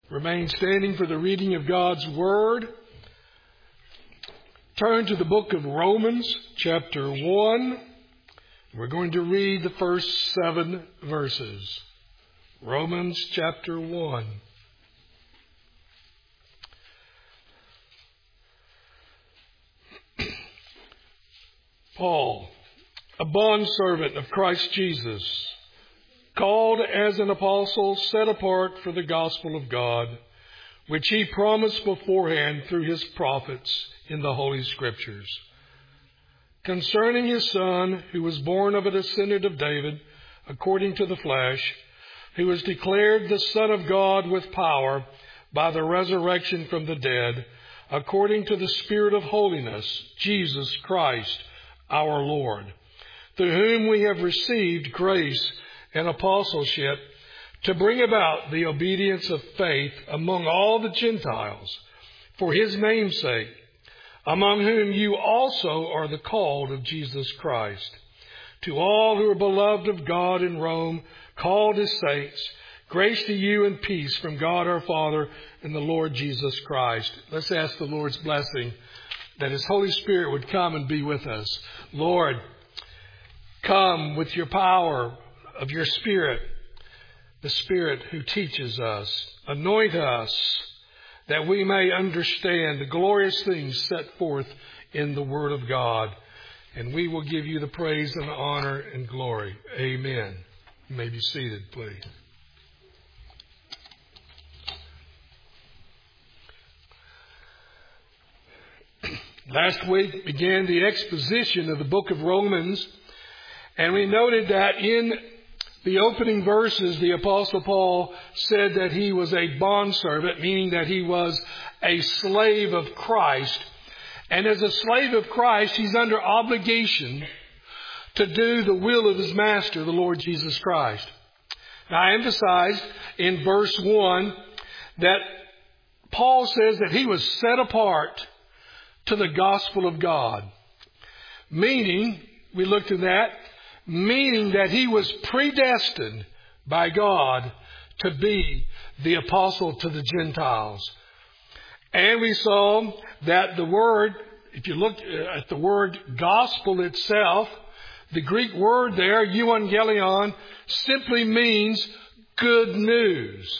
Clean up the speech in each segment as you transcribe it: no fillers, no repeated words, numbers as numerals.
Remain standing for the reading of God's Word. Turn to the book of Romans, chapter 1. We're going to read the first 7 verses. Romans, chapter 1. Paul, a bondservant of Christ Jesus, called as an apostle, set apart for the gospel of God, which he promised beforehand through his prophets in the Holy Scriptures, concerning his Son, who was born of a descendant of David, according to the flesh, who was declared the Son of God with power by the resurrection from the dead, according to the Spirit of holiness, Jesus Christ, our Lord, through whom we have received grace and apostleship to bring about the obedience of faith among all the Gentiles, for his name's sake, among whom you also are the called of Jesus Christ. To all who are beloved of God in Rome, called as saints, grace to you and peace from God our Father and the Lord Jesus Christ. Let's ask the Lord's blessing that his Holy Spirit would come and be with us. Lord, come with your power of your Spirit, the Spirit who teaches us. Anoint us that we may understand the glorious things set forth in the Word of God. And we will give you the praise and honor and glory. Amen. You may be seated, please. Last week began the exposition of the book of Romans, and we noted that in the opening verses, the Apostle Paul said that he was a bondservant, meaning that he was a slave of Christ. And as a slave of Christ, he's under obligation to do the will of his master, the Lord Jesus Christ. Now, I emphasized in verse 1 that Paul says that he was set apart to the gospel of God. Meaning, we looked at that, meaning that he was predestined by God to be the apostle to the Gentiles. And we saw that the word, if you look at the word gospel itself, the Greek word there, euangelion, simply means good news.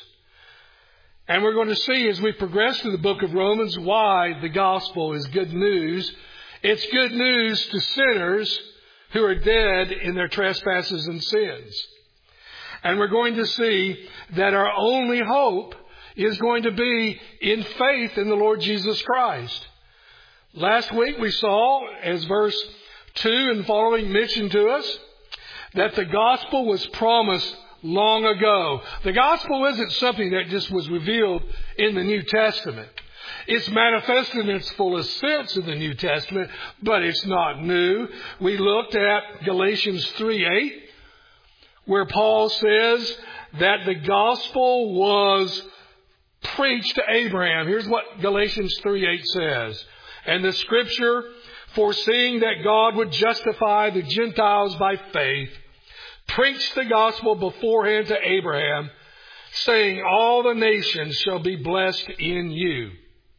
And we're going to see as we progress through the book of Romans why the gospel is good news. It's good news to sinners who are dead in their trespasses and sins. And we're going to see that our only hope is going to be in faith in the Lord Jesus Christ. Last week we saw, as verse 2 and following mentioned to us, that the gospel was promised long ago. The gospel isn't something that just was revealed in the New Testament. It's manifested in its fullest sense in the New Testament, but it's not new. We looked at Galatians 3:8, where Paul says that the gospel was preached to Abraham. Here's what Galatians 3:8 says. And the scripture, foreseeing that God would justify the Gentiles by faith, preached the gospel beforehand to Abraham, saying, all the nations shall be blessed in you.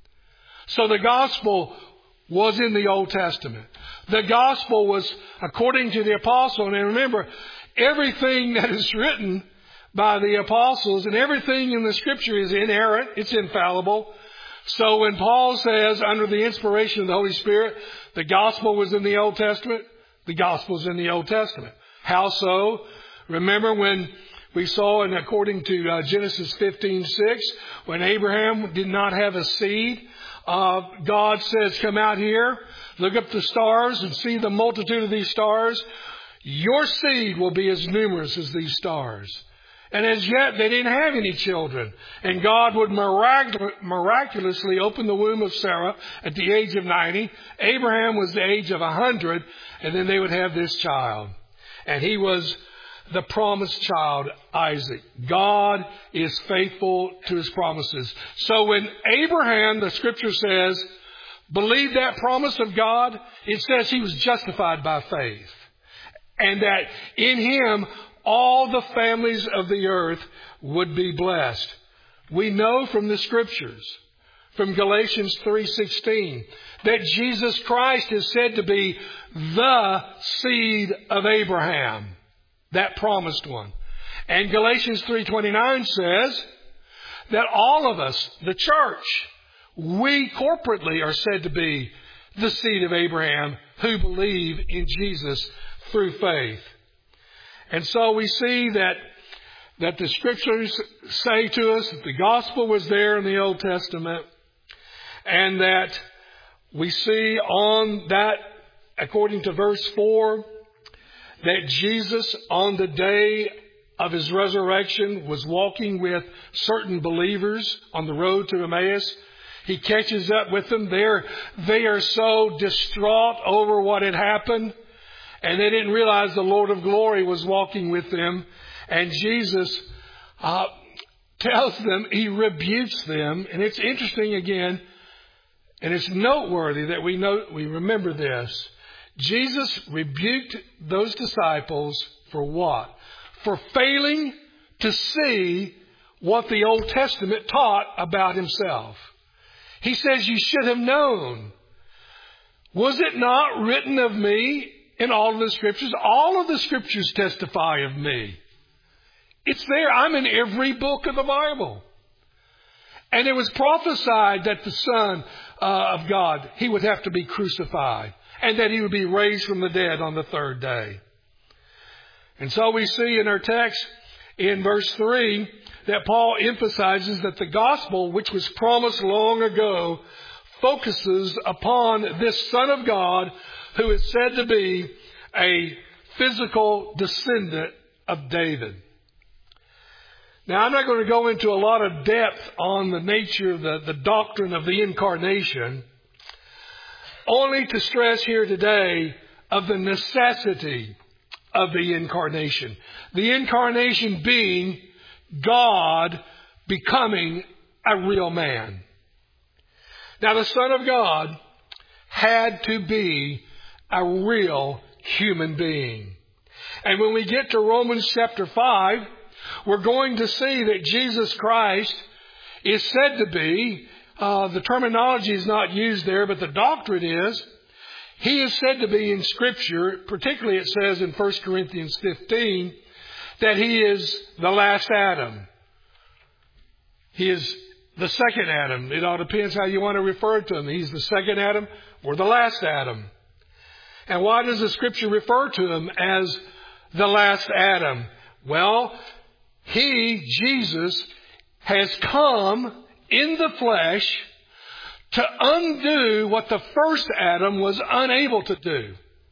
So the gospel was in the Old Testament. The gospel was according to the apostle. And remember, everything that is written by the apostles and everything in the scripture is inerrant. It's infallible. So when Paul says, under the inspiration of the Holy Spirit, the gospel was in the Old Testament, the gospel is in the Old Testament. How so? Remember when we saw, and according to Genesis 15:6, when Abraham did not have a seed, God says, come out here, look up the stars and see the multitude of these stars. Your seed will be as numerous as these stars. And as yet, they didn't have any children. And God would miraculously open the womb of Sarah at the age of 90. Abraham was the age of 100. And then they would have this child. And he was the promised child, Isaac. God is faithful to his promises. So when Abraham, the scripture says, believed that promise of God, it says he was justified by faith. And that in him, all the families of the earth would be blessed. We know from the Scriptures, from Galatians 3:16, that Jesus Christ is said to be the seed of Abraham, that promised one. And Galatians 3:29 says that all of us, the church, we corporately are said to be the seed of Abraham who believe in Jesus through faith. And so we see that the Scriptures say to us that the gospel was there in the Old Testament, and that we see on that, according to verse 4, that Jesus on the day of His resurrection was walking with certain believers on the road to Emmaus. He catches up with them. They are so distraught over what had happened, and they didn't realize the Lord of glory was walking with them. And Jesus tells them, He rebukes them. And it's interesting again, and it's noteworthy that we remember this. Jesus rebuked those disciples for what? For failing to see what the Old Testament taught about Himself. He says, you should have known. Was it not written of me in all of the Scriptures? All of the Scriptures testify of me. It's there. I'm in every book of the Bible. And it was prophesied that the Son of God, He would have to be crucified, and that He would be raised from the dead on the third day. And so we see in our text in verse 3 that Paul emphasizes that the gospel, which was promised long ago, focuses upon this Son of God who is said to be a physical descendant of David. Now, I'm not going to go into a lot of depth on the nature of the doctrine of the incarnation, only to stress here today of the necessity of the incarnation. The incarnation being God becoming a real man. Now, the Son of God had to be a real human being. And when we get to Romans chapter 5, we're going to see that Jesus Christ is said to be, the terminology is not used there, but the doctrine is, He is said to be in Scripture, particularly it says in 1 Corinthians 15, that He is the last Adam. He is the second Adam. It all depends how you want to refer to Him. He's the second Adam or the last Adam. And why does the Scripture refer to Him as the last Adam? Well, He, Jesus, has come in the flesh to undo what the first Adam was unable to do.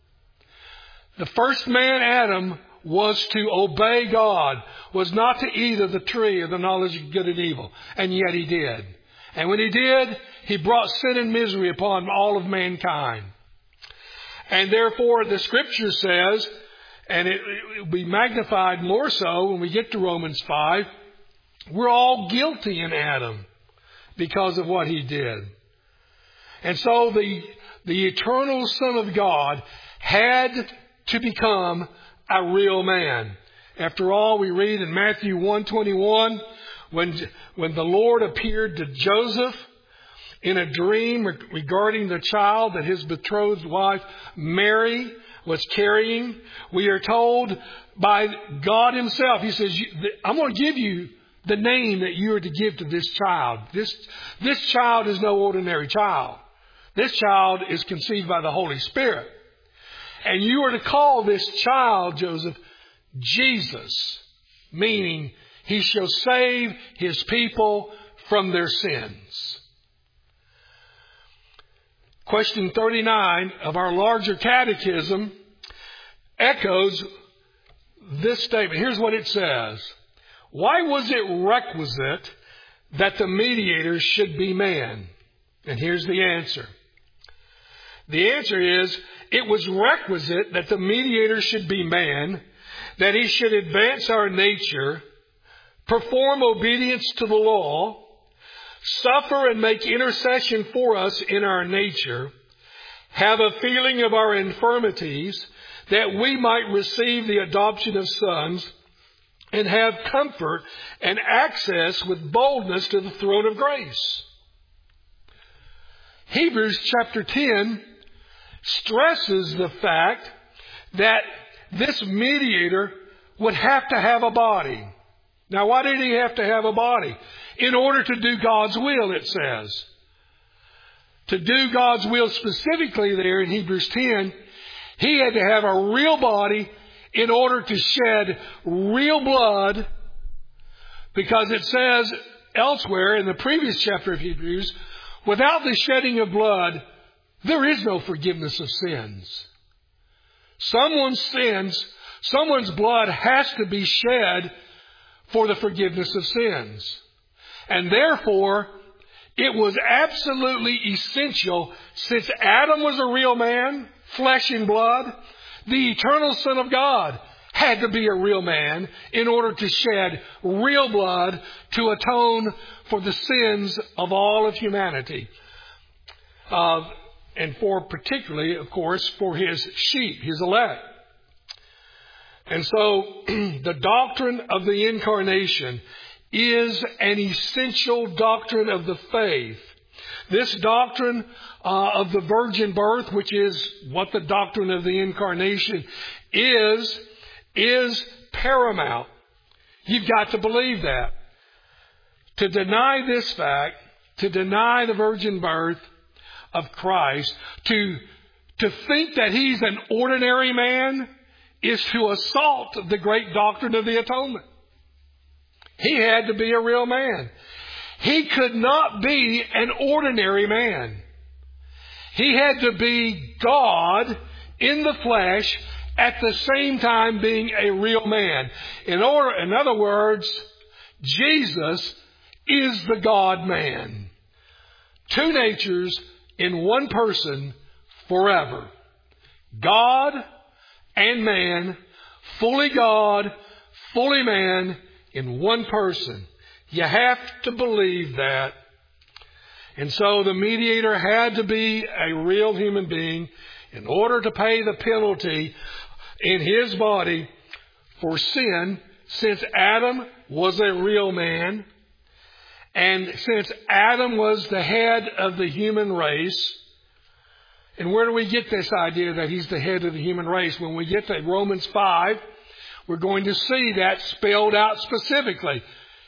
The first man, Adam, was to obey God, was not to eat of the tree of the knowledge of good and evil. And yet he did. And when he did, he brought sin and misery upon all of mankind. And therefore, the Scripture says, and it will be magnified more so when we get to Romans 5, we're all guilty in Adam because of what he did. And so the eternal Son of God had to become a real man. After all, we read in Matthew 1:21, when the Lord appeared to Joseph in a dream regarding the child that his betrothed wife Mary was carrying, we are told by God Himself, He says, I'm going to give you the name that you are to give to this child. This child is no ordinary child. This child is conceived by the Holy Spirit. And you are to call this child, Joseph, Jesus, meaning He shall save His people from their sins. Question 39 of our larger catechism echoes this statement. Here's what it says. Why was it requisite that the mediator should be man? And here's the answer. The answer is, it was requisite that the mediator should be man, that he should advance our nature, perform obedience to the law, suffer and make intercession for us in our nature, have a feeling of our infirmities, that we might receive the adoption of sons, and have comfort and access with boldness to the throne of grace. Hebrews chapter 10 stresses the fact that this mediator would have to have a body. Now, why did he have to have a body? In order to do God's will, it says. To do God's will specifically there in Hebrews 10, he had to have a real body in order to shed real blood, because it says elsewhere in the previous chapter of Hebrews, without the shedding of blood, there is no forgiveness of sins. Someone's blood has to be shed for the forgiveness of sins. And therefore, it was absolutely essential, since Adam was a real man, flesh and blood, the eternal Son of God had to be a real man in order to shed real blood to atone for the sins of all of humanity. And for particularly, of course, for his sheep, his elect. And so the doctrine of the incarnation is an essential doctrine of the faith. This doctrine of the virgin birth, which is what the doctrine of the incarnation is paramount. You've got to believe that. To deny this fact, to deny the virgin birth of Christ, to think that he's an ordinary man, is to assault the great doctrine of the atonement. He had to be a real man. He could not be an ordinary man. He had to be God in the flesh at the same time being a real man. In other words, Jesus is the God-man. Two natures in one person forever. God and man, fully God, fully man, in one person. You have to believe that. And so the mediator had to be a real human being in order to pay the penalty in his body for sin, since Adam was a real man. And since Adam was the head of the human race. And where do we get this idea that he's the head of the human race? When we get to Romans 5, we're going to see that spelled out specifically.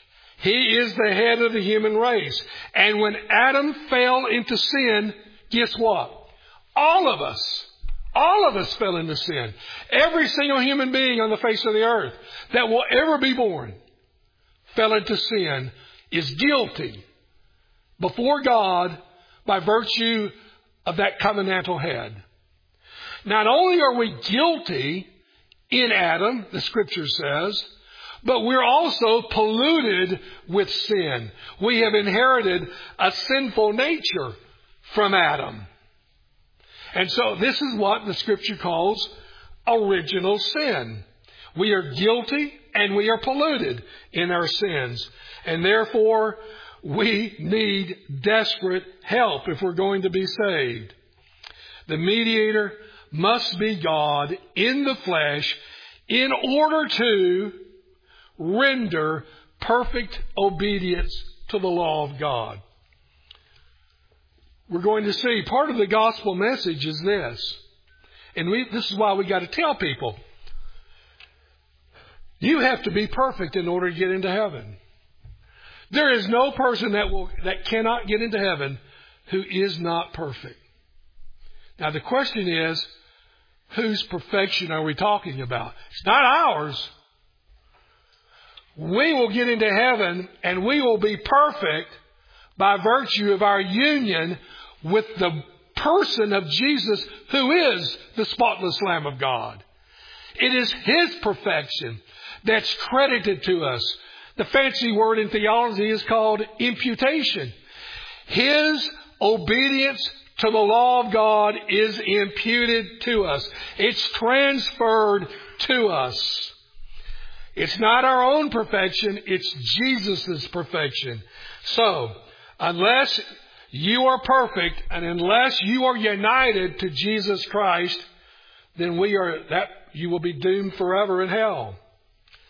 He is the head of the human race. And when Adam fell into sin, guess what? All of us fell into sin. Every single human being on the face of the earth that will ever be born fell into sin, is guilty before God by virtue of that covenantal head. Not only are we guilty in Adam, the Scripture says, but we're also polluted with sin. We have inherited a sinful nature from Adam. And so this is what the Scripture calls original sin. We are guilty and we are polluted in our sins. And therefore, we need desperate help if we're going to be saved. The mediator must be God in the flesh in order to render perfect obedience to the law of God. We're going to see part of the gospel message is this. And this is why we got to tell people. You have to be perfect in order to get into heaven. There is no person that cannot get into heaven who is not perfect. Now the question is, whose perfection are we talking about? It's not ours. We will get into heaven and we will be perfect by virtue of our union with the person of Jesus, who is the spotless Lamb of God. It is His perfection that's credited to us. The fancy word in theology is called imputation. His obedience to the law of God is imputed to us. It's transferred to us. It's not our own perfection, it's Jesus' perfection. So, unless you are perfect and unless you are united to Jesus Christ, then you will be doomed forever in hell.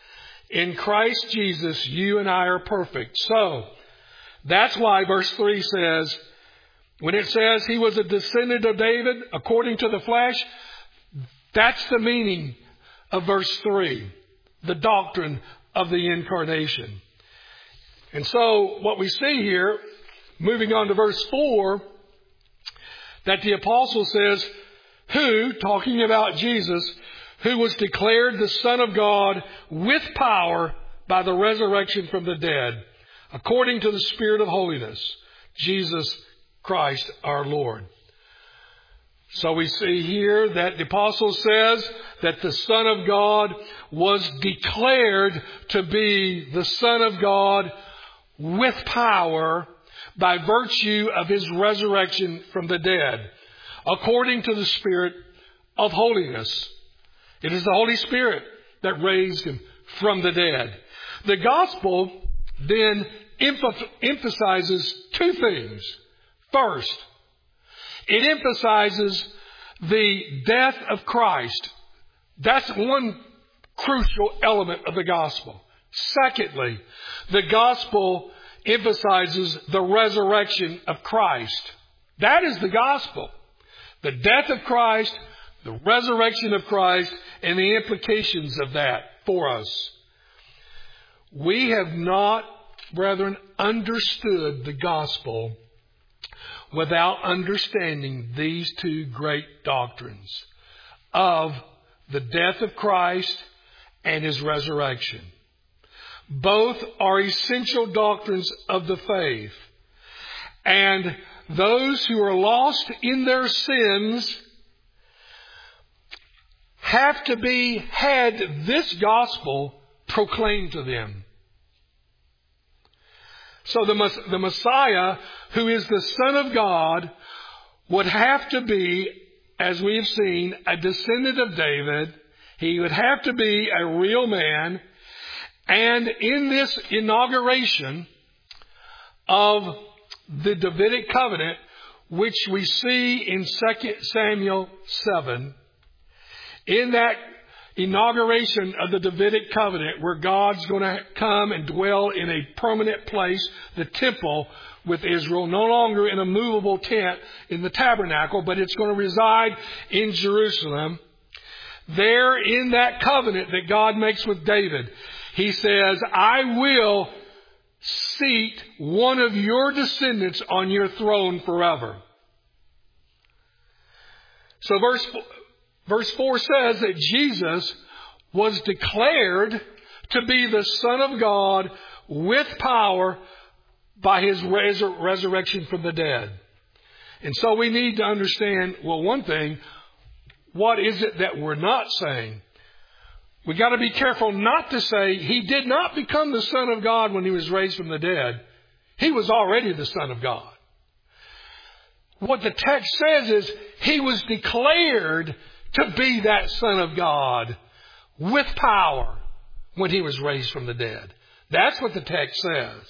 In Christ Jesus, you and I are perfect. So, that's why verse 3 says, when it says he was a descendant of David according to the flesh, that's the meaning of verse 3, the doctrine of the incarnation. And so what we see here, moving on to verse 4, that the apostle says, who, talking about Jesus, who was declared the Son of God with power by the resurrection from the dead, according to the Spirit of holiness, Jesus Christ our Lord. So we see here that the apostle says that the Son of God was declared to be the Son of God with power by virtue of his resurrection from the dead, according to the Spirit of holiness. It is the Holy Spirit that raised him from the dead. The gospel then emphasizes two things. First, it emphasizes the death of Christ. That's one crucial element of the gospel. Secondly, the gospel emphasizes the resurrection of Christ. That is the gospel. The death of Christ, the resurrection of Christ, and the implications of that for us. We have not, brethren, understood the gospel without understanding these two great doctrines of the death of Christ and his resurrection. Both are essential doctrines of the faith. And those who are lost in their sins have to had this gospel proclaimed to them. So the Messiah, who is the Son of God, would have to be, as we have seen, a descendant of David. He would have to be a real man. And in this inauguration of the Davidic covenant, which we see in 2 Samuel 7, in that inauguration of the Davidic covenant, where God's going to come and dwell in a permanent place, the temple with Israel, no longer in a movable tent in the tabernacle, but it's going to reside in Jerusalem. There in that covenant that God makes with David, he says, I will seat one of your descendants on your throne forever. So verse 4 says that Jesus was declared to be the Son of God with power by his resurrection from the dead. And so we need to understand, well, one thing, what is it that we're not saying? We got to be careful not to say he did not become the Son of God when he was raised from the dead. He was already the Son of God. What the text says is he was declared to be that Son of God with power when he was raised from the dead. That's what the text says.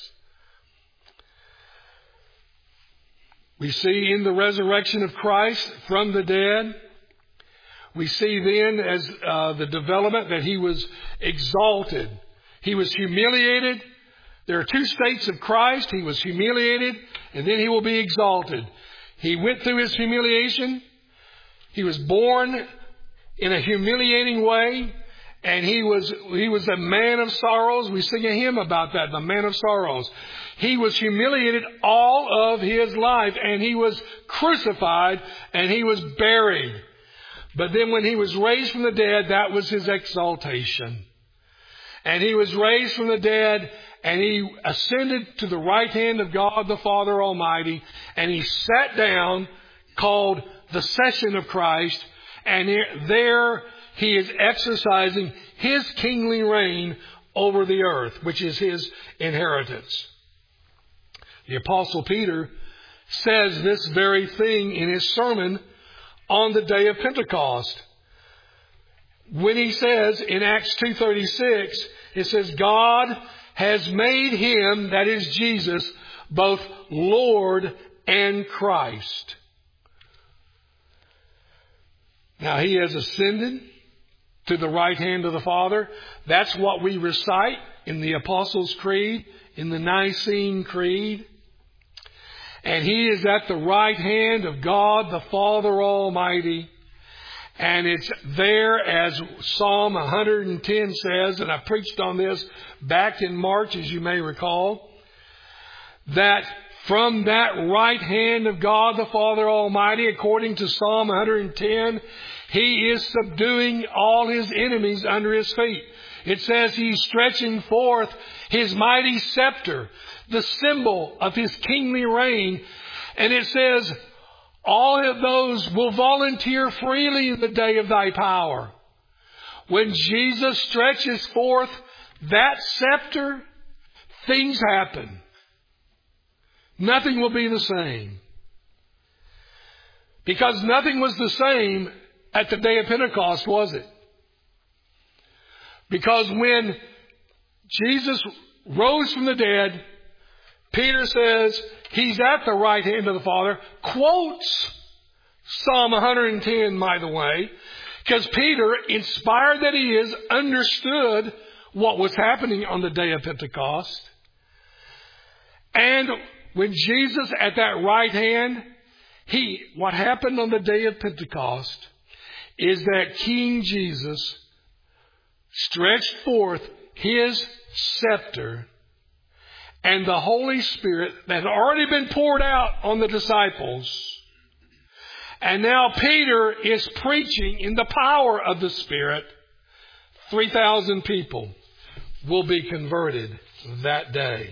We see in the resurrection of Christ from the dead, we see then as the development that he was exalted. He was humiliated. There are two states of Christ. He was humiliated and then he will be exalted. He went through his humiliation. He was born in a humiliating way. And he was a man of sorrows. We sing a hymn about that, the man of sorrows. He was humiliated all of his life, and he was crucified, and he was buried. But then when he was raised from the dead, that was his exaltation. And he was raised from the dead, and he ascended to the right hand of God the Father Almighty, and he sat down, called the session of Christ, and there he is exercising his kingly reign over the earth, which is his inheritance. The Apostle Peter says this very thing in his sermon on the day of Pentecost. When he says in Acts 2:36, it says, God has made him, that is Jesus, both Lord and Christ. Now he has ascended to the right hand of the Father. That's what we recite in the Apostles' Creed, in the Nicene Creed. And He is at the right hand of God the Father Almighty. And it's there, as Psalm 110 says, and I preached on this back in March, as you may recall, that from that right hand of God the Father Almighty, according to Psalm 110, He is subduing all His enemies under His feet. It says He's stretching forth His mighty scepter, the symbol of His kingly reign. And it says, all of those will volunteer freely in the day of Thy power. When Jesus stretches forth that scepter, things happen. Nothing will be the same. Because nothing was the same at the day of Pentecost, was it? Because when Jesus rose from the dead, Peter says He's at the right hand of the Father, quotes Psalm 110, by the way, because Peter, inspired that he is, understood what was happening on the day of Pentecost. And when Jesus at that right hand, what happened on the day of Pentecost is that King Jesus stretched forth His scepter, and the Holy Spirit that had already been poured out on the disciples. And now Peter is preaching in the power of the Spirit. 3,000 people will be converted that day.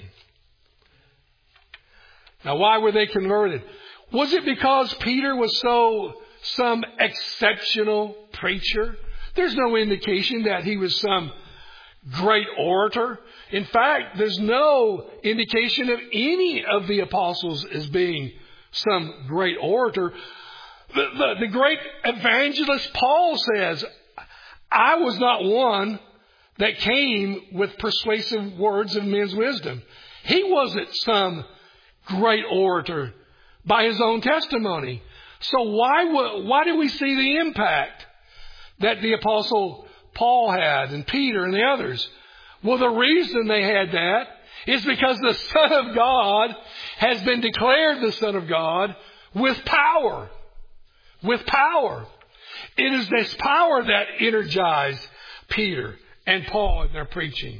Now, why were they converted? Was it because Peter was some exceptional preacher? There's no indication that he was some great orator. In fact, there's no indication of any of the apostles as being some great orator. The great evangelist Paul says, I was not one that came with persuasive words of men's wisdom. He wasn't some great orator by his own testimony. So why do we see the impact that the apostle Paul had and Peter and the others? Well, the reason they had that is because the Son of God has been declared the Son of God with power. With power. It is this power that energized Peter and Paul in their preaching.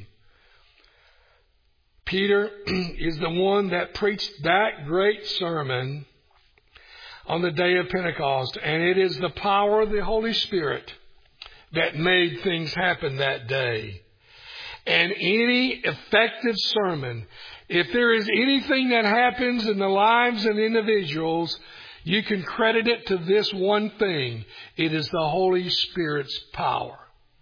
Peter is the one that preached that great sermon on the day of Pentecost. And it is the power of the Holy Spirit that made things happen that day. And any effective sermon, if there is anything that happens in the lives of individuals, you can credit it to this one thing. It is the Holy Spirit's power.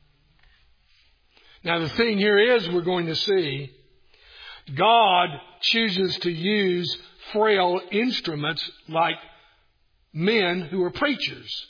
Now the thing here is, we're going to see, God chooses to use frail instruments like men who are preachers.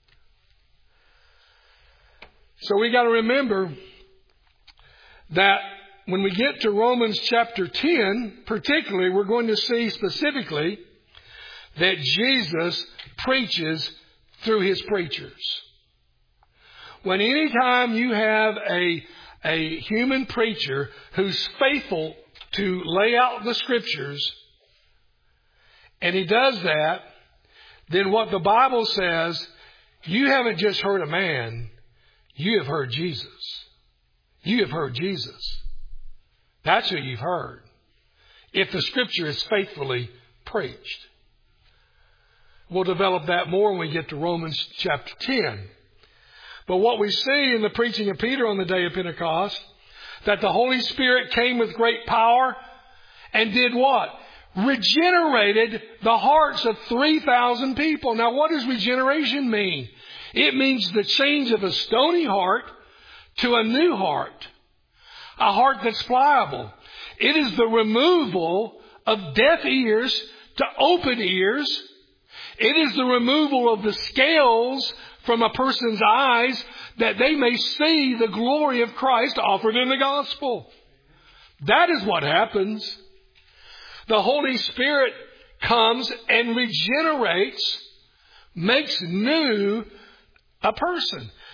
So we got to remember that when we get to Romans chapter 10, particularly, we're going to see specifically that Jesus preaches through His preachers. When any time you have a human preacher who's faithful to lay out the Scriptures, and he does that, then what the Bible says, you haven't just heard a man, you have heard Jesus. You have heard Jesus. That's who you've heard. If the Scripture is faithfully preached. We'll develop that more when we get to Romans chapter 10. But what we see in the preaching of Peter on the day of Pentecost, that the Holy Spirit came with great power and did what? Regenerated the hearts of 3,000 people. Now, what does regeneration mean? It means the change of a stony heart to a new heart. A heart that's pliable. It is the removal of deaf ears to open ears. It is the removal of the scales from a person's eyes that they may see the glory of Christ offered in the gospel. That is what happens. The Holy Spirit comes and regenerates, makes new a person.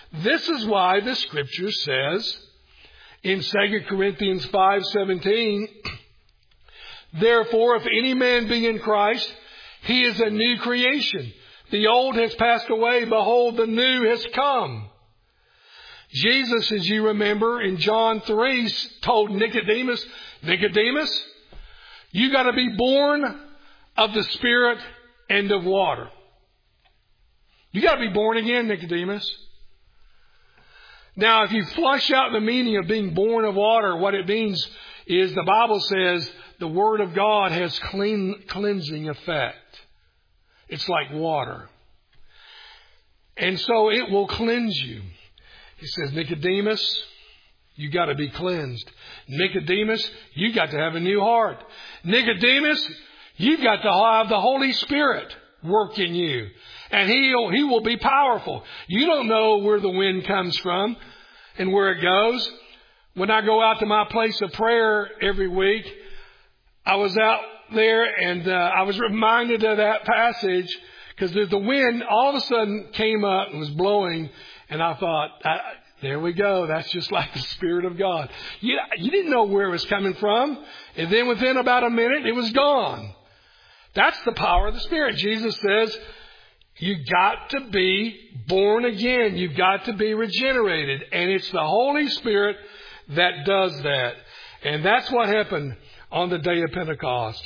This is why the Scripture says in 2 Corinthians 5:17, therefore, if any man be in Christ, he is a new creation. The old has passed away. Behold, the new has come. Jesus, as you remember, in John 3, told Nicodemus, Nicodemus, you got to be born of the Spirit and of water. You got to be born again, Nicodemus. Now, if you flush out the meaning of being born of water, what it means is the Bible says the Word of God has cleansing effect. It's like water. And so it will cleanse you. He says, Nicodemus, you got to be cleansed. Nicodemus, you got to have a new heart. Nicodemus, you've got to have the Holy Spirit work in you. And He will be powerful. You don't know where the wind comes from and where it goes. When I go out to my place of prayer every week, I was out there and I was reminded of that passage because the wind all of a sudden came up and was blowing. And I thought, there we go. That's just like the Spirit of God. You didn't know where it was coming from. And then within about a minute, it was gone. That's the power of the Spirit. Jesus says, you got to be born again. You've got to be regenerated. And it's the Holy Spirit that does that. And that's what happened on the day of Pentecost.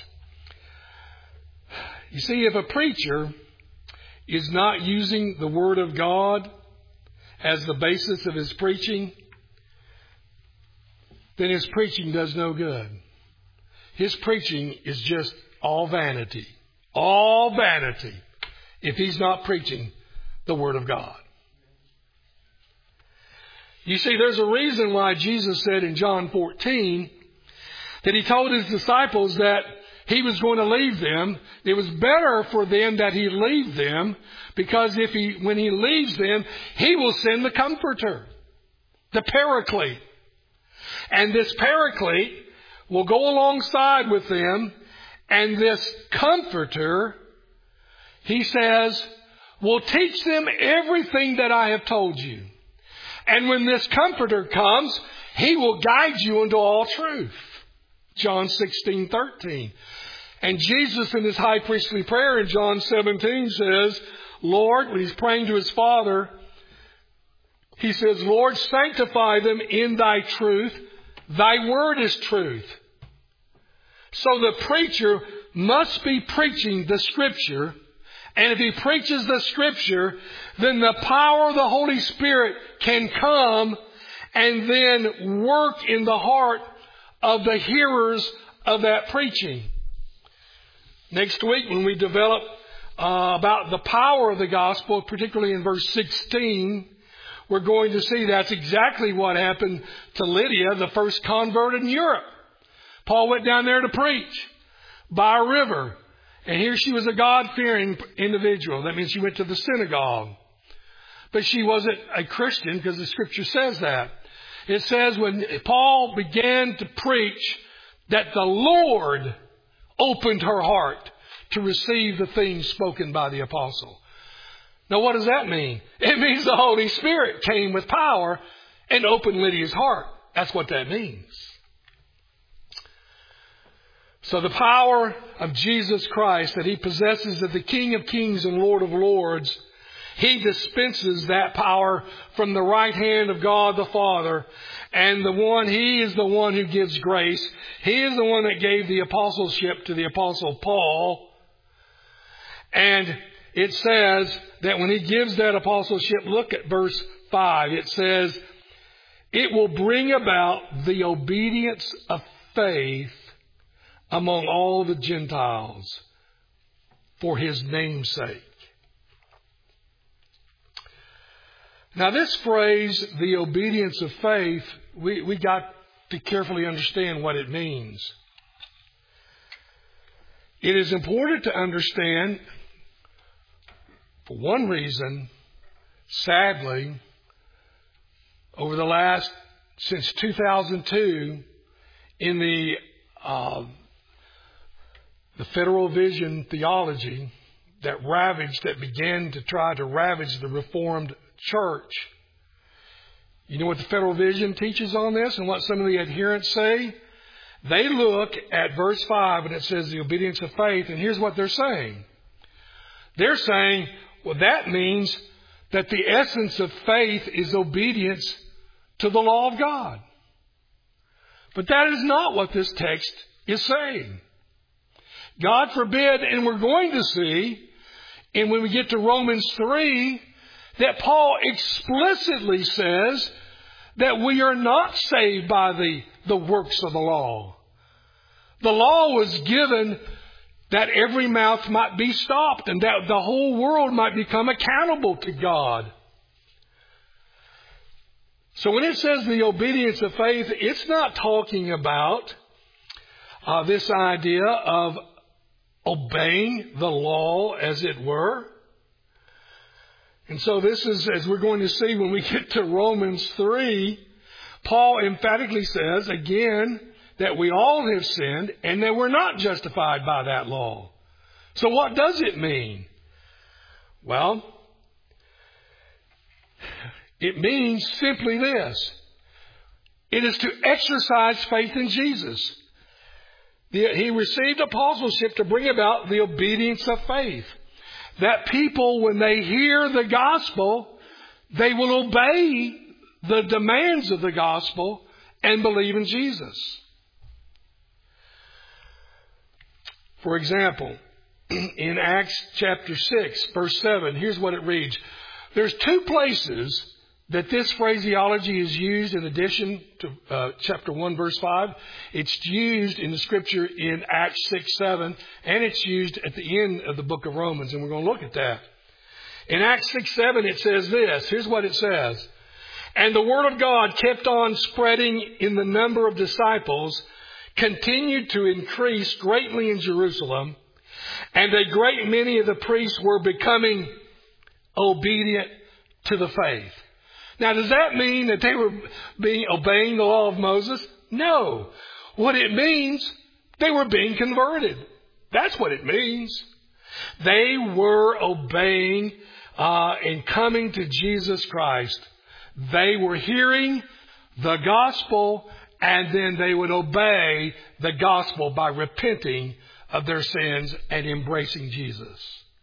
You see, if a preacher is not using the Word of God as the basis of his preaching, then his preaching does no good. His preaching is just all vanity. All vanity. If he's not preaching the Word of God. You see, there's a reason why Jesus said in John 14 that He told His disciples that He was going to leave them. It was better for them that He leave them, because when He leaves them, He will send the Comforter, the Paraclete. And this Paraclete will go alongside with them, and this Comforter, He says, will teach them everything that I have told you. And when this Comforter comes, He will guide you into all truth. John 16:13. And Jesus in His high priestly prayer in John 17 says, Lord, when He's praying to His Father, He says, Lord, sanctify them in Thy truth. Thy word is truth. So the preacher must be preaching the Scripture. And if he preaches the Scripture, then the power of the Holy Spirit can come and then work in the heart of the hearers of that preaching. Next week, when we develop about the power of the gospel, particularly in verse 16, we're going to see that's exactly what happened to Lydia, the first convert in Europe. Paul went down there to preach by a river. And here she was a God-fearing individual. That means she went to the synagogue. But she wasn't a Christian, because the Scripture says that. It says when Paul began to preach that the Lord opened her heart to receive the things spoken by the apostle. Now what does that mean? It means the Holy Spirit came with power and opened Lydia's heart. That's what that means. So the power of Jesus Christ that He possesses as the King of Kings and Lord of Lords, He dispenses that power from the right hand of God the Father. And He is the one who gives grace. He is the one that gave the apostleship to the Apostle Paul. And it says that when He gives that apostleship, look at verse 5. It says, it will bring about the obedience of faith among all the Gentiles for His name's sake. Now this phrase, the obedience of faith, we got to carefully understand what it means. It is important to understand, for one reason, sadly, over the last, since 2002, in the Federal Vision theology that began to try to ravage the Reformed Church, You know what the Federal Vision teaches on this and what some of the adherents say? They look at verse 5 and it says the obedience of faith, and here's what they're saying. They're saying, well, that means that the essence of faith is obedience to the law of God. But that is not what this text is saying. God forbid, and we're going to see, and when we get to Romans 3, that Paul explicitly says that we are not saved by the works of the law. The law was given that every mouth might be stopped and that the whole world might become accountable to God. So when it says the obedience of faith, it's not talking about this idea of obeying the law, as it were. And so this is, as we're going to see when we get to Romans 3, Paul emphatically says, again, that we all have sinned and that we're not justified by that law. So what does it mean? Well, it means simply this. It is to exercise faith in Jesus. He received apostleship to bring about the obedience of faith. That people, when they hear the gospel, they will obey the demands of the gospel and believe in Jesus. For example, in Acts chapter 6, verse 7, here's what it reads. There's two places that this phraseology is used in addition to chapter 1, verse 5. It's used in the scripture in Acts 6, 7, and it's used at the end of the book of Romans, and we're going to look at that. In Acts 6, 7, it says this. Here's what it says. And the word of God kept on spreading in the number of disciples, continued to increase greatly in Jerusalem, and a great many of the priests were becoming obedient to the faith. Now, does that mean that they were obeying the law of Moses? No. What it means, they were being converted. That's what it means. They were obeying and coming to Jesus Christ. They were hearing the gospel, and then they would obey the gospel by repenting of their sins and embracing Jesus.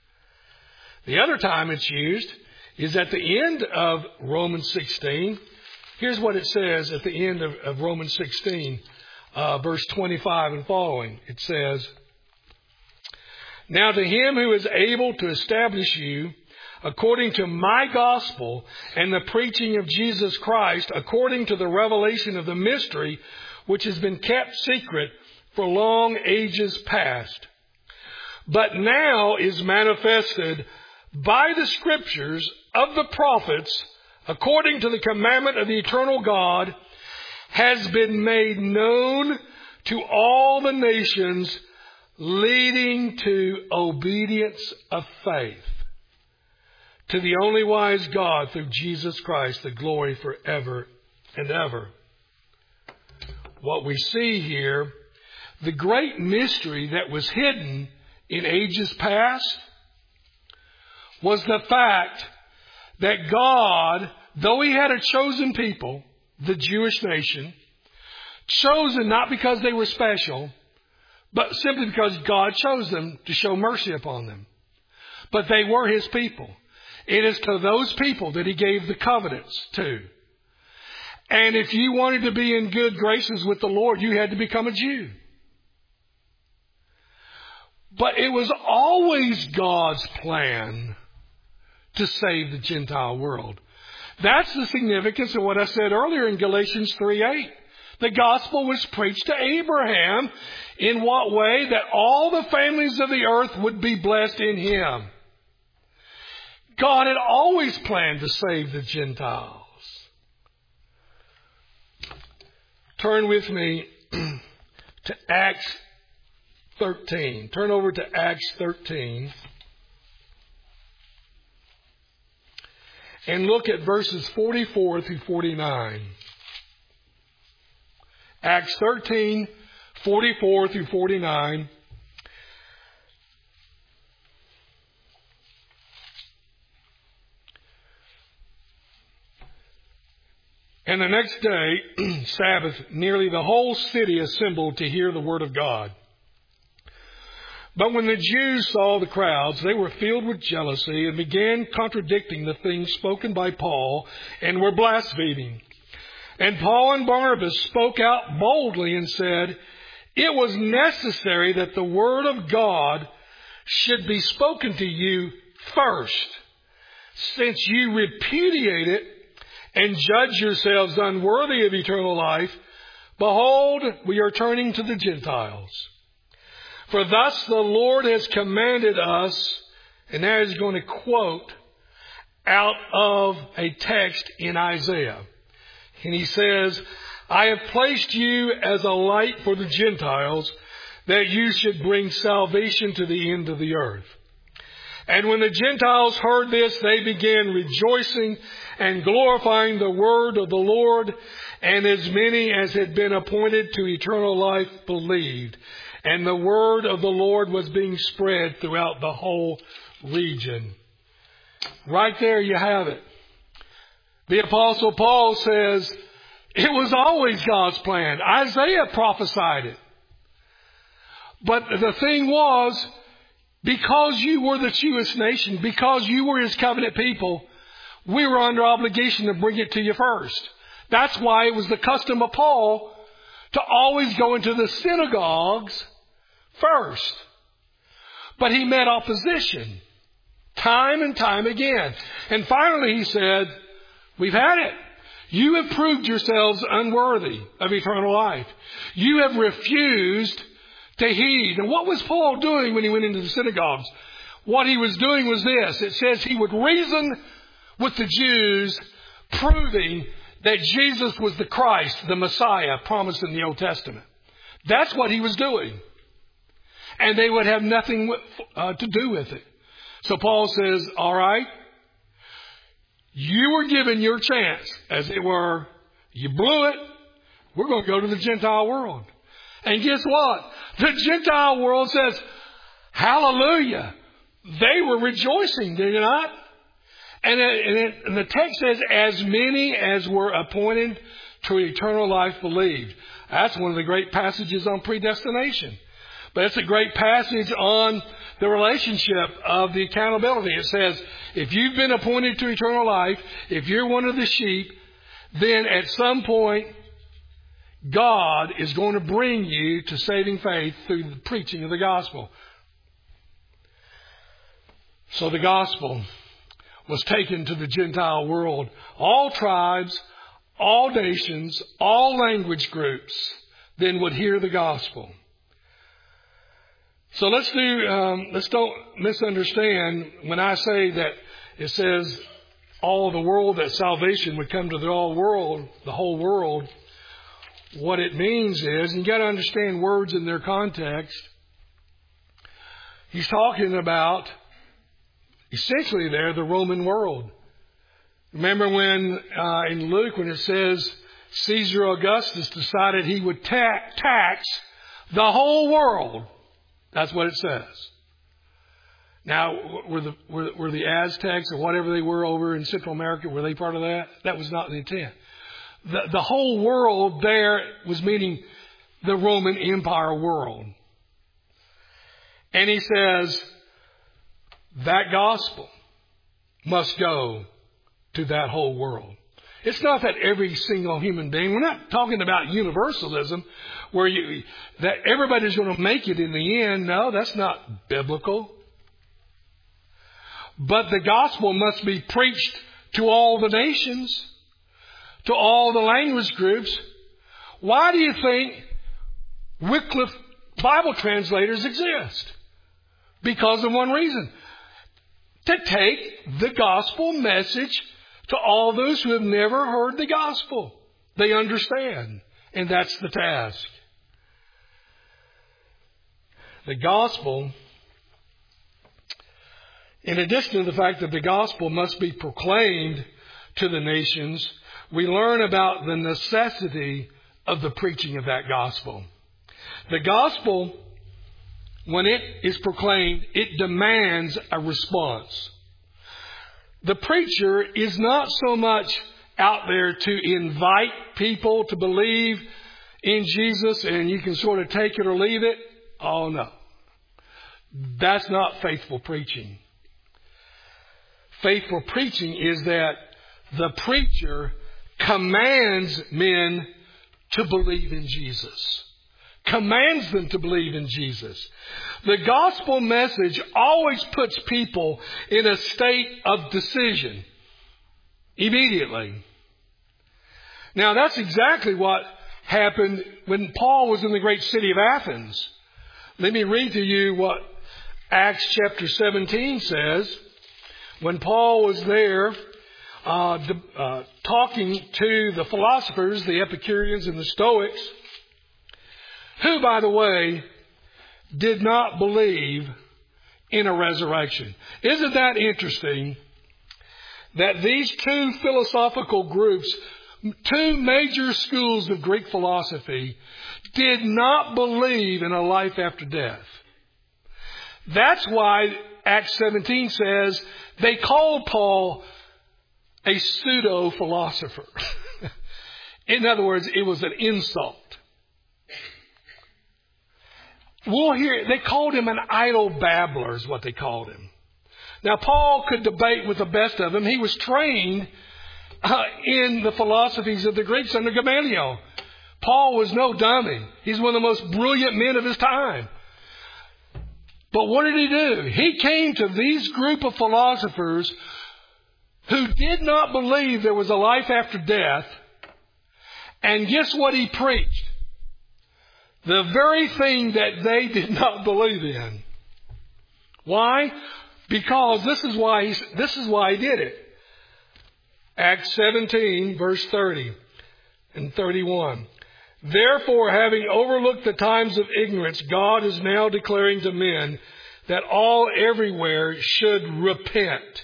The other time it's used is at the end of Romans 16. Here's what it says at the end of Romans 16, verse 25 and following. It says, Now to him who is able to establish you according to my gospel and the preaching of Jesus Christ, according to the revelation of the mystery which has been kept secret for long ages past, but now is manifested by the scriptures of the prophets, according to the commandment of the eternal God, has been made known to all the nations, leading to obedience of faith to the only wise God through Jesus Christ, the glory forever and ever. What we see here, the great mystery that was hidden in ages past, was the fact that God, though He had a chosen people, the Jewish nation, chosen not because they were special, but simply because God chose them to show mercy upon them. But they were His people. It is to those people that He gave the covenants to. And if you wanted to be in good graces with the Lord, you had to become a Jew. But it was always God's plan to save the Gentile world. That's the significance of what I said earlier in Galatians 3:8. The gospel was preached to Abraham in what way? That all the families of the earth would be blessed in him. God had always planned to save the Gentiles. Turn with me to Acts 13. Turn over to Acts 13. And look at verses 44 through 49. Acts 13, 44 through 49. And the next day, Sabbath, nearly the whole city assembled to hear the word of God. But when the Jews saw the crowds, they were filled with jealousy and began contradicting the things spoken by Paul and were blaspheming. And Paul and Barnabas spoke out boldly and said, "It was necessary that the word of God should be spoken to you first. Since you repudiate it and judge yourselves unworthy of eternal life, behold, we are turning to the Gentiles. For thus the Lord has commanded us," and now he's going to quote out of a text in Isaiah. And he says, "I have placed you as a light for the Gentiles, that you should bring salvation to the end of the earth." And when the Gentiles heard this, they began rejoicing and glorifying the word of the Lord, and as many as had been appointed to eternal life believed. And the word of the Lord was being spread throughout the whole region. Right there you have it. The Apostle Paul says, it was always God's plan. Isaiah prophesied it. But the thing was, because you were the Jewish nation, because you were His covenant people, we were under obligation to bring it to you first. That's why it was the custom of Paul to always go into the synagogues first. But he met opposition time and time again. And finally he said, "We've had it. You have proved yourselves unworthy of eternal life. You have refused to heed." And what was Paul doing when he went into the synagogues? What he was doing was this. It says he would reason with the Jews, proving that Jesus was the Christ, the Messiah promised in the Old Testament. That's what he was doing. And they would have nothing to do with it. So Paul says, all right, you were given your chance, as it were. You blew it. We're going to go to the Gentile world. And guess what? The Gentile world says, hallelujah. They were rejoicing, did they not? And the text says, as many as were appointed to eternal life believed. That's one of the great passages on predestination. But it's a great passage on the relationship of the accountability. It says, if you've been appointed to eternal life, if you're one of the sheep, then at some point, God is going to bring you to saving faith through the preaching of the gospel. So the gospel was taken to the Gentile world. All tribes, all nations, all language groups then would hear the gospel. So let's don't misunderstand when I say that it says all the world, that salvation would come to the whole world. What it means is, and you got to understand words in their context. He's talking about essentially there the Roman world. Remember when in Luke when it says Caesar Augustus decided he would tax the whole world. That's what it says. Now, were the Aztecs or whatever they were over in Central America, were they part of that? That was not the intent. The whole world there was meaning the Roman Empire world. And he says that gospel must go to that whole world. It's not that every single human being, we're not talking about universalism where that everybody's going to make it in the end. No, that's not biblical. But the gospel must be preached to all the nations, to all the language groups. Why do you think Wycliffe Bible translators exist? Because of one reason. To take the gospel message to all those who have never heard the gospel. They understand. And that's the task. The gospel, in addition to the fact that the gospel must be proclaimed to the nations, we learn about the necessity of the preaching of that gospel. The gospel, when it is proclaimed, it demands a response. The preacher is not so much out there to invite people to believe in Jesus and you can sort of take it or leave it. Oh no. That's not faithful preaching. Faithful preaching is that the preacher commands men to believe in Jesus. Commands them to believe in Jesus. The gospel message always puts people in a state of decision immediately. Now that's exactly what happened when Paul was in the great city of Athens. Let me read to you what Acts chapter 17 says. When Paul was there talking to the philosophers, the Epicureans and the Stoics, who, by the way, did not believe in a resurrection. Isn't that interesting that these two philosophical groups, two major schools of Greek philosophy, did not believe in a life after death? That's why Acts 17 says they called Paul a pseudo-philosopher. In other words, it was an insult. We'll hear, they called him an idle babbler is what they called him. Now, Paul could debate with the best of them. He was trained in the philosophies of the Greeks under Gamaliel. Paul was no dummy. He's one of the most brilliant men of his time. But what did he do? He came to these group of philosophers who did not believe there was a life after death. And guess what he preached? The very thing that they did not believe in. Why? Because this is why he did it. Acts 17, verse 30 and 31. Therefore, having overlooked the times of ignorance, God is now declaring to men that all everywhere should repent.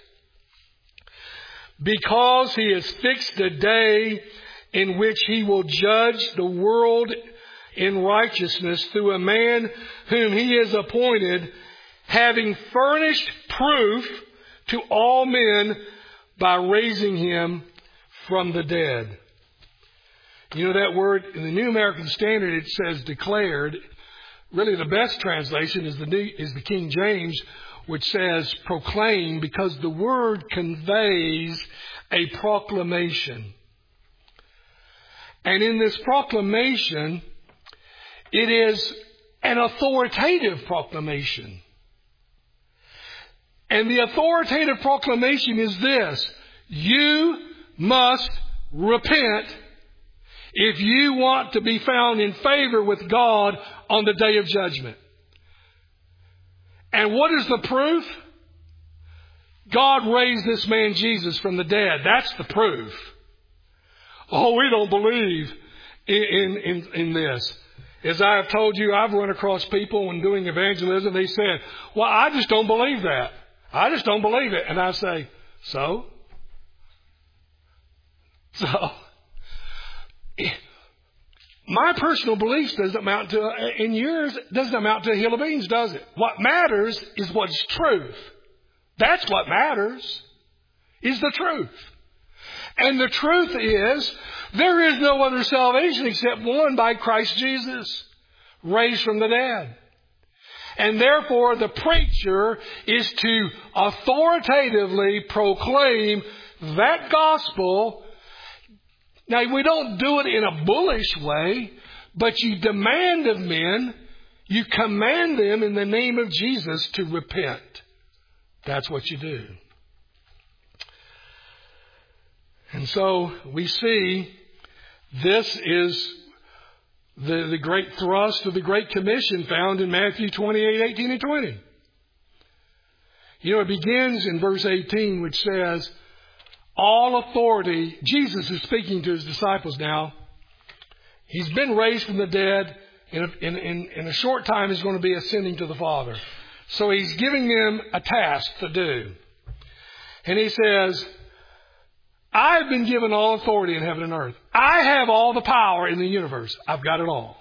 Because he has fixed a day in which he will judge the world in righteousness through a man whom he has appointed, having furnished proof to all men by raising him from the dead. You know that word in the New American Standard, it says declared. Really the best translation is the King James, which says proclaim, because the word conveys a proclamation. And in this proclamation, it is an authoritative proclamation. And the authoritative proclamation is this: you must repent if you want to be found in favor with God on the day of judgment. And what is the proof? God raised this man Jesus from the dead. That's the proof. Oh, we don't believe in this. As I have told you, I've run across people when doing evangelism, they said, well, I just don't believe that. I just don't believe it. And I say, so? My personal beliefs doesn't amount to, and yours doesn't amount to a hill of beans, does it? What matters is what's truth. That's what matters, is the truth. And the truth is, there is no other salvation except one by Christ Jesus, raised from the dead. And therefore, the preacher is to authoritatively proclaim that gospel. Now, we don't do it in a bullish way, but you demand of men, you command them in the name of Jesus to repent. That's what you do. And so we see this is the great thrust of the Great Commission found in Matthew 28, 18 and 20. You know, it begins in verse 18, which says, all authority, Jesus is speaking to his disciples now. He's been raised from the dead. In a short time, he's going to be ascending to the Father. So he's giving them a task to do. And he says, I've been given all authority in heaven and earth. I have all the power in the universe. I've got it all.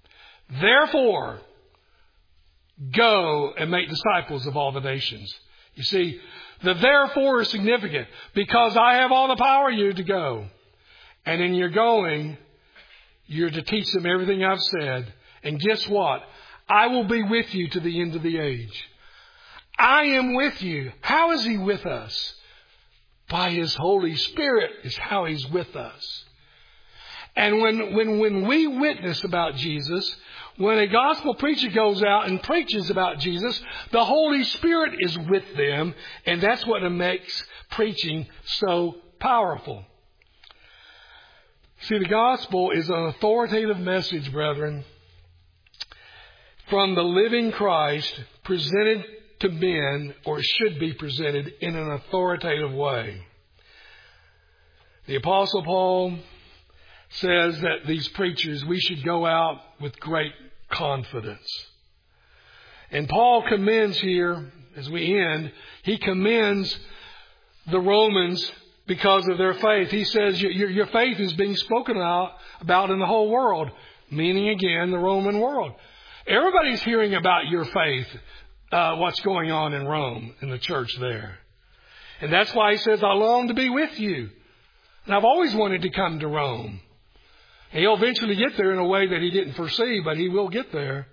Therefore, go and make disciples of all the nations. You see, the therefore is significant. Because I have all the power, you're to go. And in your going, you're to teach them everything I've said. And guess what? I will be with you to the end of the age. I am with you. How is He with us? By His Holy Spirit is how He's with us. And when we witness about Jesus, when a gospel preacher goes out and preaches about Jesus, the Holy Spirit is with them, and that's what makes preaching so powerful. See, the gospel is an authoritative message, brethren, from the living Christ presented to men, or should be presented in an authoritative way. The Apostle Paul says that these preachers, we should go out with great confidence. And Paul commends here, as we end, he commends the Romans because of their faith. He says your faith is being spoken about in the whole world, meaning again the Roman world. Everybody's hearing about your faith, what's going on in Rome, in the church there. And that's why he says, I long to be with you. And I've always wanted to come to Rome. And he'll eventually get there in a way that he didn't foresee, but he will get there.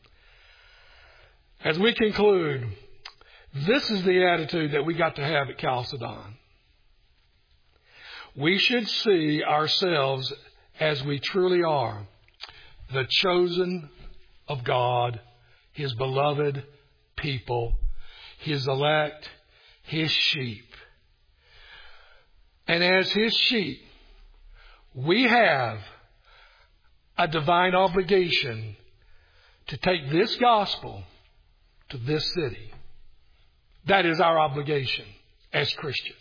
As we conclude, this is the attitude that we got to have at Chalcedon. We should see ourselves as we truly are, the chosen of God, His beloved people, His elect, His sheep. And as His sheep, we have a divine obligation to take this gospel to this city. That is our obligation as Christians.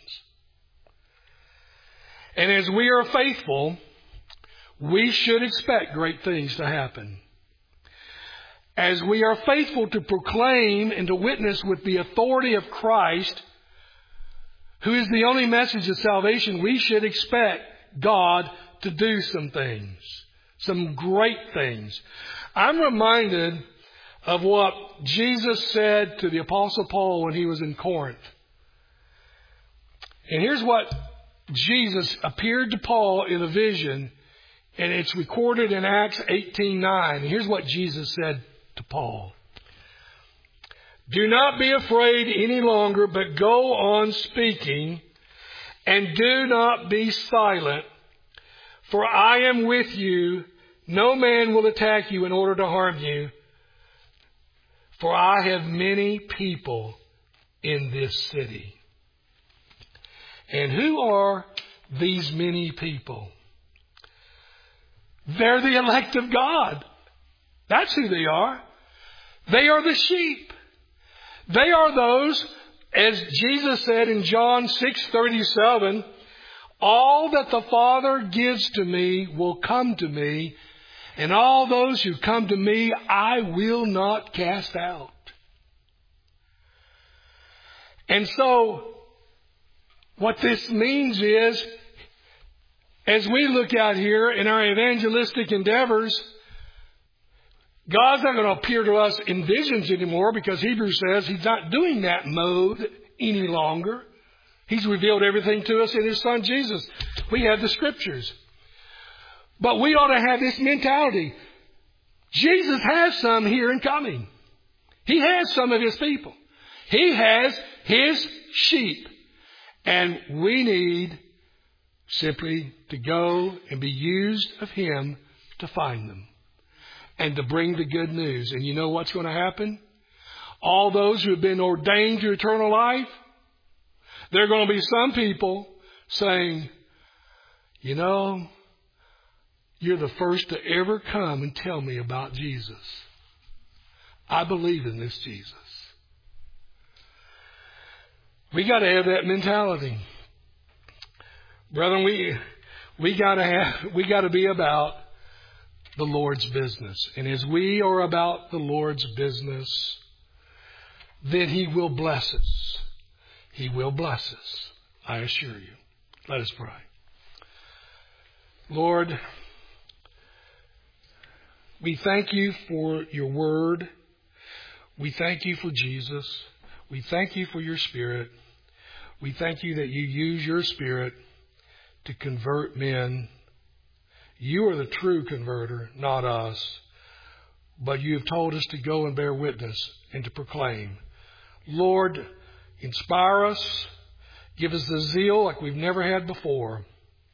And as we are faithful, we should expect great things to happen. As we are faithful to proclaim and to witness with the authority of Christ, who is the only message of salvation, we should expect God to do some things, some great things. I'm reminded of what Jesus said to the Apostle Paul when he was in Corinth. And here's what Jesus appeared to Paul in a vision, and it's recorded in Acts 18:9. And here's what Jesus said to Paul. Do not be afraid any longer, but go on speaking, and do not be silent, for I am with you. No man will attack you in order to harm you, for I have many people in this city. And who are these many people? They're the elect of God. That's who they are. They are the sheep. They are those, as Jesus said in John 6:37, all that the Father gives to me will come to me, and all those who come to me I will not cast out. And so, what this means is, as we look out here in our evangelistic endeavors, God's not going to appear to us in visions anymore, because Hebrews says He's not doing that mode any longer. He's revealed everything to us in His Son Jesus. We have the Scriptures. But we ought to have this mentality. Jesus has some here and coming. He has some of His people. He has His sheep. And we need simply to go and be used of Him to find them and to bring the good news. And you know what's going to happen? All those who have been ordained to eternal life, there are going to be some people saying, you know, you're the first to ever come and tell me about Jesus. I believe in this Jesus. We got to have that mentality. Brethren, we got to be about the Lord's business. And as we are about the Lord's business, then He will bless us. He will bless us, I assure you. Let us pray. Lord, we thank You for Your word. We thank You for Jesus. We thank you for your Spirit. We thank you that you use your Spirit to convert men. You are the true converter, not us. But you have told us to go and bear witness and to proclaim. Lord, inspire us. Give us the zeal like we've never had before.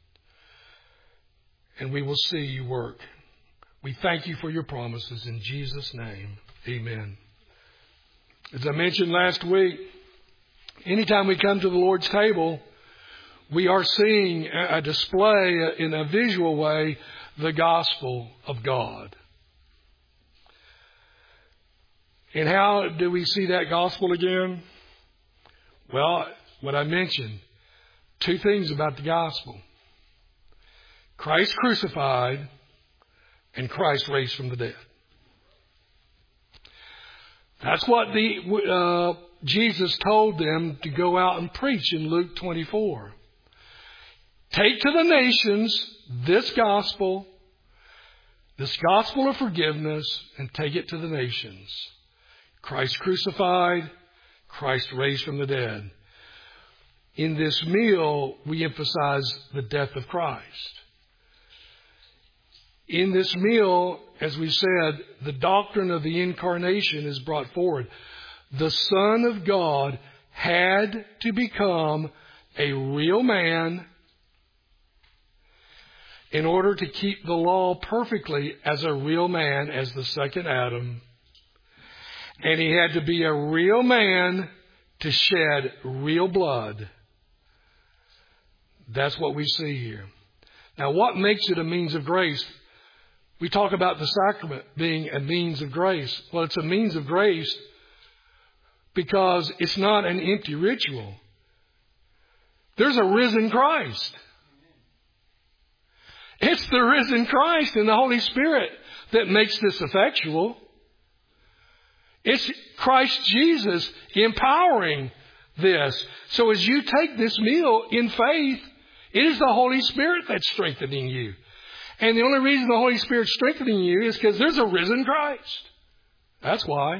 And we will see you work. We thank you for your promises in Jesus' name. Amen. As I mentioned last week, anytime we come to the Lord's table, we are seeing a display in a visual way the gospel of God. And how do we see that gospel again? Well, what I mentioned, two things about the gospel. Christ crucified and Christ raised from the dead. That's what Jesus told them to go out and preach in Luke 24. Take to the nations this gospel of forgiveness, and take it to the nations. Christ crucified, Christ raised from the dead. In this meal, we emphasize the death of Christ. In this meal, as we said, the doctrine of the incarnation is brought forward. The Son of God had to become a real man in order to keep the law perfectly as a real man, as the second Adam. And he had to be a real man to shed real blood. That's what we see here. Now, what makes it a means of grace? We talk about the sacrament being a means of grace. Well, it's a means of grace because it's not an empty ritual. There's a risen Christ. It's the risen Christ and the Holy Spirit that makes this effectual. It's Christ Jesus empowering this. So as you take this meal in faith, it is the Holy Spirit that's strengthening you. And the only reason the Holy Spirit's strengthening you is because there's a risen Christ. That's why.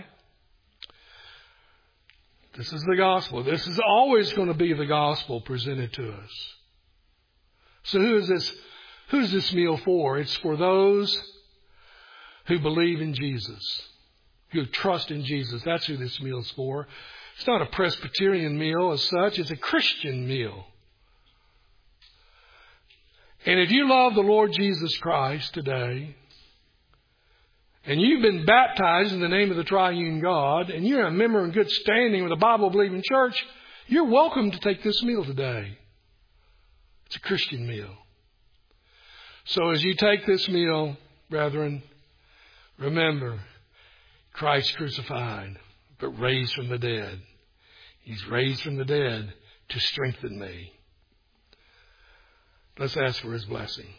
This is the gospel. This is always going to be the gospel presented to us. So who is this meal for? It's for those who believe in Jesus, who trust in Jesus. That's who this meal is for. It's not a Presbyterian meal as such. It's a Christian meal. And if you love the Lord Jesus Christ today, and you've been baptized in the name of the triune God, and you're a member in good standing with a Bible-believing church, you're welcome to take this meal today. It's a Christian meal. So as you take this meal, brethren, remember, Christ crucified, but raised from the dead. He's raised from the dead to strengthen me. Let's ask for His blessing.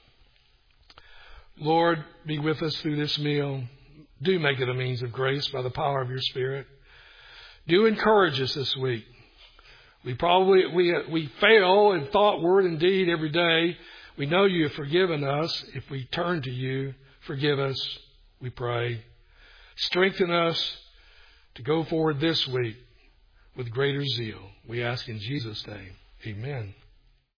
Lord, be with us through this meal. Do make it a means of grace by the power of your Spirit. Do encourage us this week. We fail in thought, word, and deed every day. We know you have forgiven us. If we turn to you, forgive us, we pray. Strengthen us to go forward this week with greater zeal. We ask in Jesus' name. Amen.